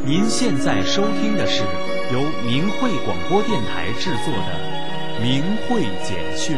您现在收听的是由明慧广播电台制作的《明慧简讯》。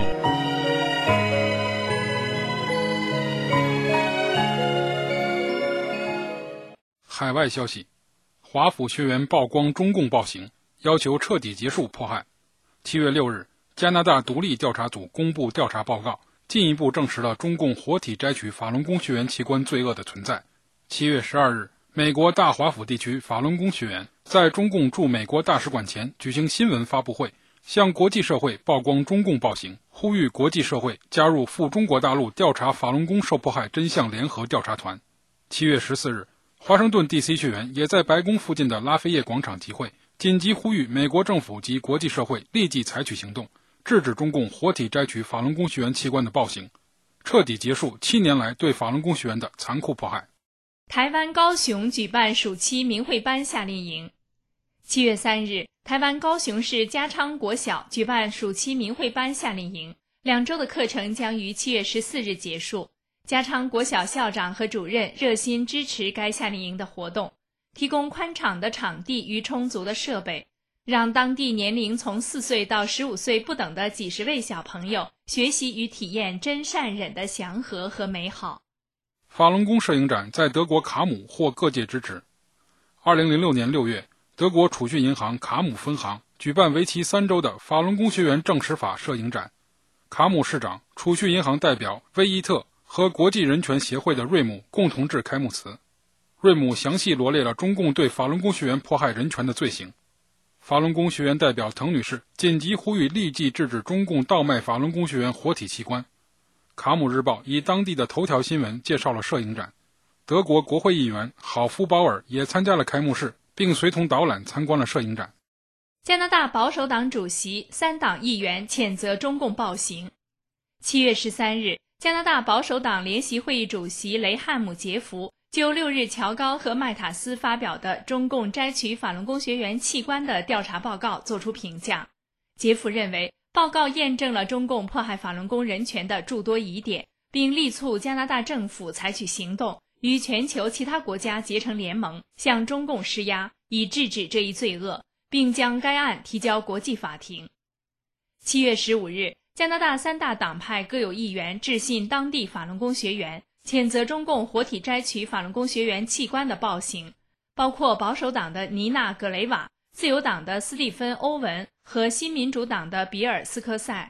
海外消息，华府学员曝光中共暴行，要求彻底结束迫害。7月6日，加拿大独立调查组公布调查报告，进一步证实了中共活体摘取法轮功学员器官罪恶的存在。7月12日，美国大华府地区法轮功学员在中共驻美国大使馆前举行新闻发布会，向国际社会曝光中共暴行，呼吁国际社会加入赴中国大陆调查法轮功受迫害真相联合调查团。7月14日，华盛顿 DC 学员也在白宫附近的拉菲叶广场集会，紧急呼吁美国政府及国际社会立即采取行动，制止中共活体摘取法轮功学员器官的暴行，彻底结束7年来对法轮功学员的残酷迫害。 台湾高雄举办暑期明慧班夏令营。7月3日，台湾高雄市嘉昌国小举办暑期明慧班夏令营，2周的课程将于7月14日结束。嘉昌国小校长和主任热心支持该夏令营的活动，提供宽敞的场地与充足的设备，让当地年龄从4岁到15岁不等的几十位小朋友学习与体验真善忍的祥和和美好。 法轮功摄影展在德国卡姆获各界支持。2006年6月，德国储蓄银行卡姆分行举办为期3周的法轮功学员正史法摄影展。卡姆市长、储蓄银行代表威伊特和国际人权协会的瑞姆共同致开幕词。瑞姆详细罗列了中共对法轮功学员迫害人权的罪行。法轮功学员代表滕女士紧急呼吁立即制止中共倒卖法轮功学员活体器官。卡姆日报以当地的头条新闻介绍了摄影展。德国国会议员郝夫鲍尔也参加了开幕式，并随同导览参观了摄影展。 加拿大保守党主席、3党议员谴责中共暴行。7月13日，加拿大保守党联席会议主席雷汉姆·杰弗就6日乔高和麦塔斯发表的中共摘取法轮功学员器官的调查报告作出评价。杰弗认为，报告验证了中共迫害法轮功人权的诸多疑点，并力促加拿大政府采取行动，与全球其他国家结成联盟，向中共施压，以制止这一罪恶，并将该案提交国际法庭。7月15日，加拿大3大党派各有议员致信当地法轮功学员，谴责中共活体摘取法轮功学员器官的暴行，包括保守党的尼娜·格雷瓦、自由党的斯蒂芬·欧文和新民主党的比尔·斯科塞。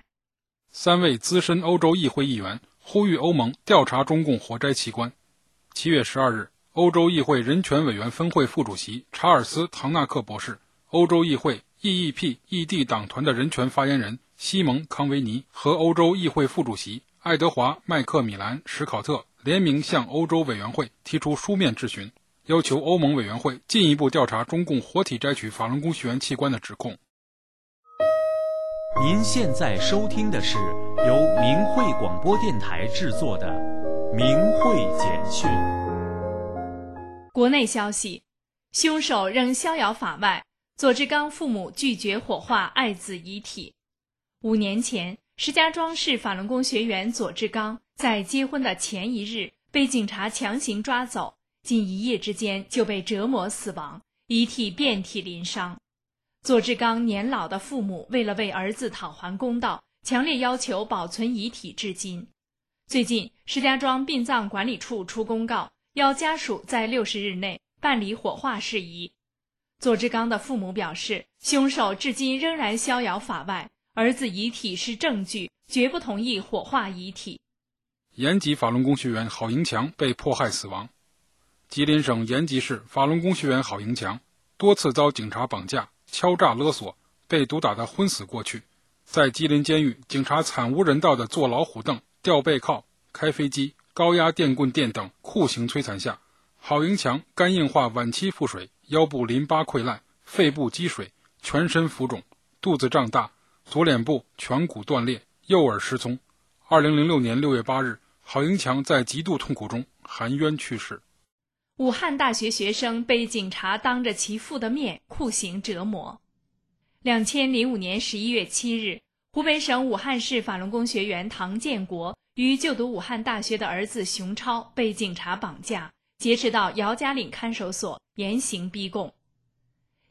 3位资深欧洲议会议员呼吁欧盟调查中共活摘器官。7月12日，欧洲议会人权委员分会副主席查尔斯·唐纳克博士、欧洲议会 EEP-ED 党团的人权发言人西蒙·康维尼和欧洲议会副主席爱德华·麦克米兰·史考特联名向欧洲委员会提出书面质询，要求欧盟委员会进一步调查中共活体摘取法轮功学员器官的指控。 您现在收听的是由明慧广播电台制作的《明慧简讯》。 国内消息，凶手仍逍遥法外，左志刚父母拒绝火化爱子遗体。5年前，石家庄市法轮功学员左志刚在结婚的前一日被警察强行抓走，仅1夜之间就被折磨死亡，遗体遍体鳞伤。左志刚年老的父母为了为儿子讨还公道，强烈要求保存遗体至今。最近，石家庄殡葬管理处出公告，要家属在60日内办理火化事宜。左志刚的父母表示，凶手至今仍然逍遥法外，儿子遗体是证据，绝不同意火化遗体。 延吉法轮功学员郝迎强被迫害死亡。吉林省延吉市法轮功学员郝迎强多次遭警察绑架、敲诈勒索，被毒打得昏死过去。在吉林监狱，警察惨无人道的坐老虎凳、吊背靠、开飞机、高压电棍电等酷刑摧残下，郝迎强肝硬化晚期腹水，腰部淋巴溃烂，肺部积水，全身浮肿，肚子胀大，左脸部颧骨断裂，右耳失聪。2006年6月8日，郝迎强在极度痛苦中含冤去世。 武汉大学学生被警察当着其父的面酷刑折磨。2005年11月7日，湖北省武汉市法轮功学员唐建国与就读武汉大学的儿子熊超被警察绑架，劫持到姚家岭看守所严刑逼供。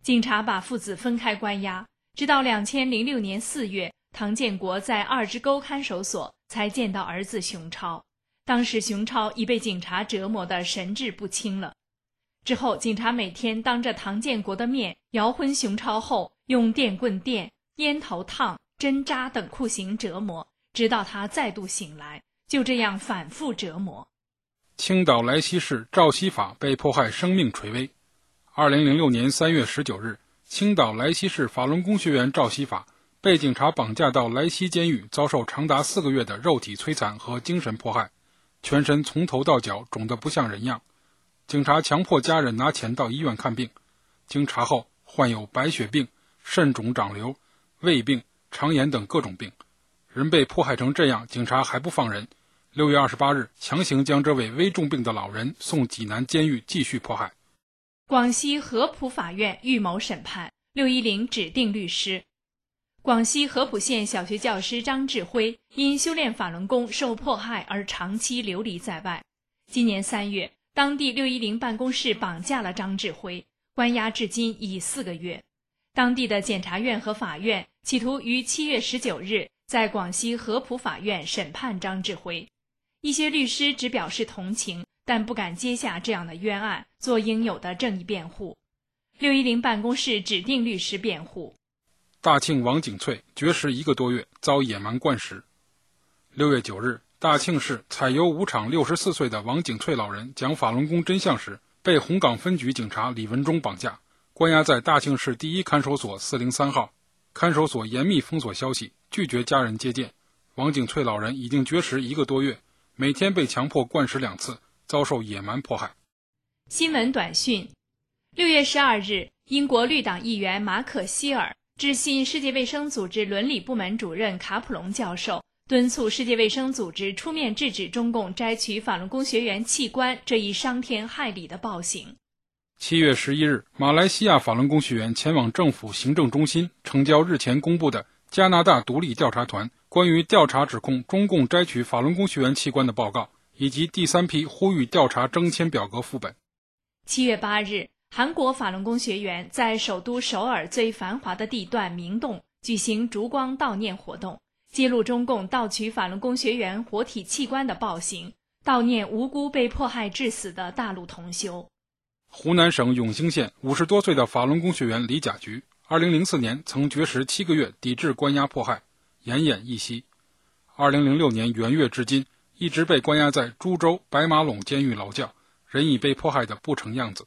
警察把父子分开关押，直到2006年4月，唐建国在二支沟看守所才见到儿子熊超。当时熊超已被警察折磨得神志不清了。之后，警察每天当着唐建国的面摇昏熊超后，用电棍电、烟头烫、针扎等酷刑折磨，直到他再度醒来，就这样反复折磨。 青岛莱西市赵西法被迫害生命垂危。2006年3月19日，青岛莱西市法轮功学员赵西法被警察绑架到莱西监狱，遭受长达4个月的肉体摧残和精神迫害，全身从头到脚肿得不像人样。警察强迫家人拿钱到医院看病，经查后患有白血病、肾肿长瘤、胃病、肠炎等各种病。人被迫害成这样，警察还不放人。6月28日，强行将这位危重病的老人送济南监狱继续迫害。 广西合浦法院预谋审判，610指定律师。广西合浦县小学教师张志辉因修炼法轮功受迫害而长期流离在外。今年3月，当地610办公室绑架了张志辉，关押至今已4个月。当地的检察院和法院企图于7月19日在广西合浦法院审判张志辉。一些律师只表示同情，但不敢接下这样的冤案，做应有的正义辩护。610办公室指定律师辩护。 大庆王景翠绝食1个多月，遭野蛮灌食。6月9日，大庆市采油五厂64岁的王景翠老人讲法轮功真相时，被红岗分局警察李文忠绑架，关押在大庆市第一看守所403号。看守所严密封锁消息，拒绝家人接见。王景翠老人已经绝食1个多月，每天被强迫灌食2次，遭受野蛮迫害。 新闻短讯：6月12日，英国绿党议员马可希尔致信世界卫生组织伦理部门主任卡普隆教授，敦促世界卫生组织出面制止中共摘取法轮功学员器官这一伤天害理的暴行。 7月11日，马来西亚法轮功学员前往政府行政中心呈交日前公布的加拿大独立调查团关于调查指控中共摘取法轮功学员器官的报告，以及第3批呼吁调查征签表格副本。 7月8日，韩国法轮功学员在首都首尔最繁华的地段明洞举行烛光悼念活动，揭露中共盗取法轮功学员活体器官的暴行，悼念无辜被迫害致死的大陆同修。 湖南省永兴县50多岁的法轮功学员李甲菊2004年曾绝食7个月抵制关押迫害，奄奄一息。2006年元月至今，一直被关押在株洲白马垄监狱劳教，人已被迫害得不成样子。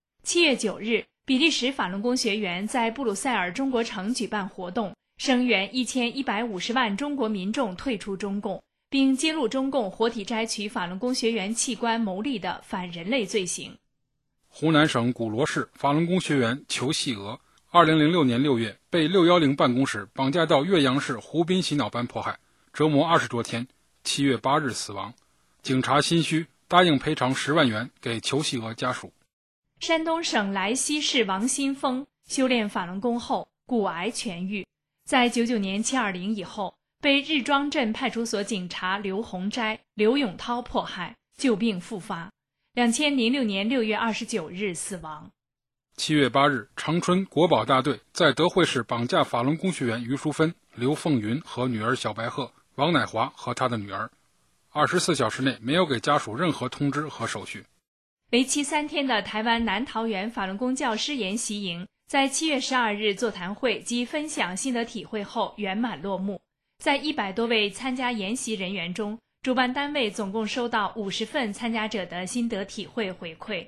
7月9日，比利时法轮功学员在布鲁塞尔中国城举办活动，声援1150万中国民众退出中共，并揭露中共活体摘取法轮功学员器官牟利的反人类罪行。 湖南省古罗市法轮功学员裘细娥2006年6月被610办公室绑架到岳阳市湖滨洗脑班迫害，折磨20多天，7月8日死亡。警察心虚，答应赔偿10万元给裘细娥家属。 山东省莱西市王新峰修炼法轮功后骨癌痊愈，在99年720以后被日庄镇派出所警察刘洪斋、刘永涛迫害，旧病复发。2006年6月29日死亡。 7月8日，长春国保大队在德惠市绑架法轮功学员于淑芬、刘凤云和女儿小白鹤、王乃华和他的女儿，24小时内没有给家属任何通知和手续。 为期3天的台湾南桃园法轮功教师研习营，在7月12日座谈会及分享心得体会后圆满落幕。在100多位参加研习人员中，主办单位总共收到50份参加者的心得体会回馈。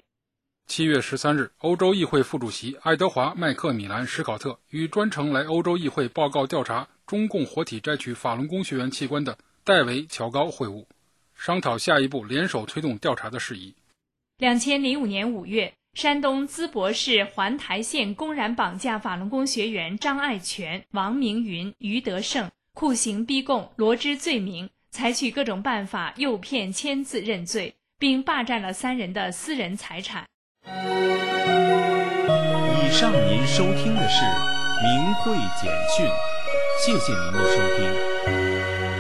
7月13日，欧洲议会副主席爱德华·麦克米兰·史考特与专程来欧洲议会报告调查中共活体摘取法轮功学员器官的戴维·乔高会晤，商讨下一步联手推动调查的事宜。 2005年5月，山东淄博市环台县公然绑架法轮功学员张爱全、王明云、于德胜，酷刑逼供，罗织罪名，采取各种办法诱骗签字认罪，并霸占了3人的私人财产。 以上您收听的是明慧简讯，谢谢您的收听。